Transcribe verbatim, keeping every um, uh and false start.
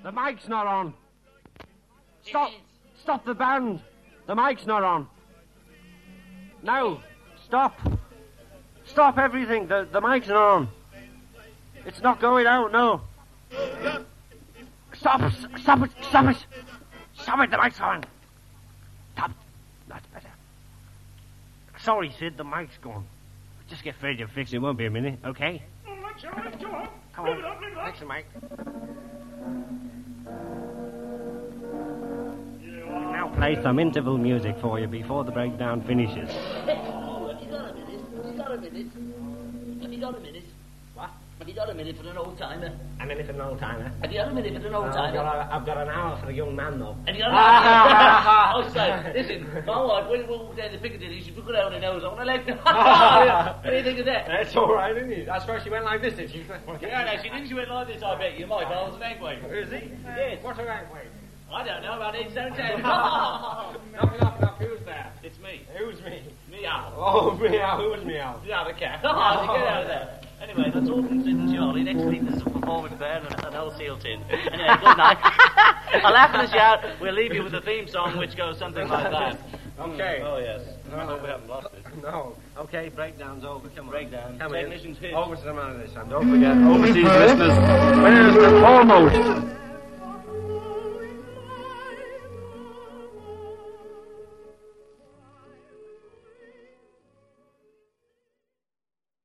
The mic's not on. Stop. Stop the band. The mic's not on. No. Stop. Stop everything. The, the mic's not on. It's not going out, no. Stop. Stop it. Stop it. Stop it. The mic's on. Stop. That's better. Sorry, Sid. The mic's gone. Just get Fred to fix it. It won't be a minute, okay? All right, all right, go on. Come Leave on. it up, leave it up. Thanks, Mike. We'll now play some interval music for you before the breakdown finishes. Oh, have you got a minute? Have you got a minute? Have you got a minute? What? Have you got a minute for an old timer? A minute for an old timer. Have you got a minute for an old I've timer? got, a, I've got an hour for a young man, though. Have you got an hour? Oh, so, listen, my wife, when we walked down the Piccadilly, she took it out her nose on her leg. What do you think of that? That's all right, isn't it? That's why she went like this, did she? Yeah, no, she didn't. She went like this, I bet you might. I was an egg weight. Is he? Yes. What's her rank weight? I don't know, about eight stone ten. Knock, knock, knock. Who's there? It's me. Who's me? Meow. Oh, meow. Who's meow? Yeah, the cat. Oh, get out of there. Anyway, that's all from Sid and Charlie. Next week there's a performance there and an old seal tin. Anyway, good night. I'll laugh and shout. We'll leave you with a theme song which goes something like that. Okay. Oh, yes. I hope we haven't lost it. No. Okay, breakdown's over. Come on. Breakdown. Come Technician's in. hit. Over to the man of this. And don't forget, overseas listeners, where's the foremost?